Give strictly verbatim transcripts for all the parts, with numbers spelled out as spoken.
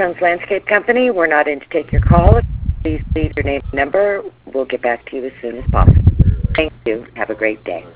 Sons Landscape Company. We're not in to take your call. Please leave your name and number. We'll get back to you as soon as possible. Thank you. Have a great day.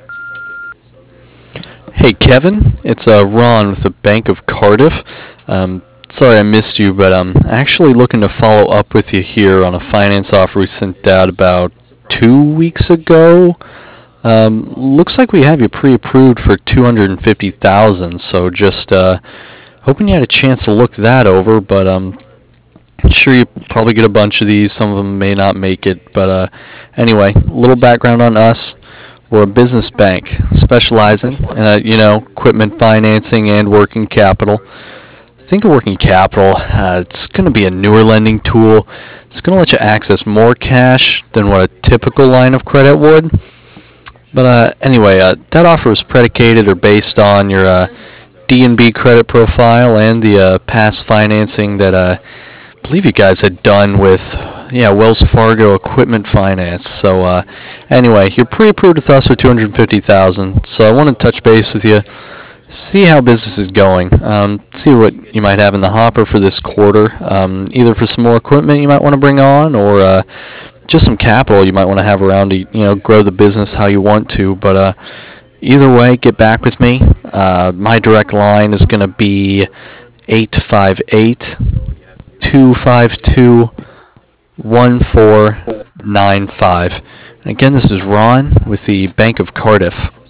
Hey Kevin, it's uh, Ron with the Bank of Cardiff. Um, sorry I missed you, but I'm actually looking to follow up with you here on a finance offer we sent out about two weeks ago. Um, looks like we have you pre-approved for two hundred fifty thousand dollars, so just uh, hoping you had a chance to look that over, but um, I'm sure you probably get a bunch of these. Some of them may not make it, but uh, anyway, a little background on us. We're a business bank specializing in, uh, you know, equipment financing and working capital. Think of working capital. Uh, it's going to be a newer lending tool. It's going to let you access more cash than what a typical line of credit would. But uh, anyway, uh, that offer was predicated or based on your uh, D and B credit profile and the uh, past financing that uh, I believe you guys had done with yeah Wells Fargo Equipment Finance. So uh, anyway, you're pre-approved with us for two hundred fifty thousand dollars. So I want to touch base with you, see how business is going, um, see what you might have in the hopper for this quarter, um, either for some more equipment you might want to bring on, or uh, just some capital you might want to have around to, you know, grow the business how you want to. But uh, either way, get back with me. Uh, my direct line is going to be eight five eight, two five two, one four nine five. And again, this is Ron with the Bank of Cardiff.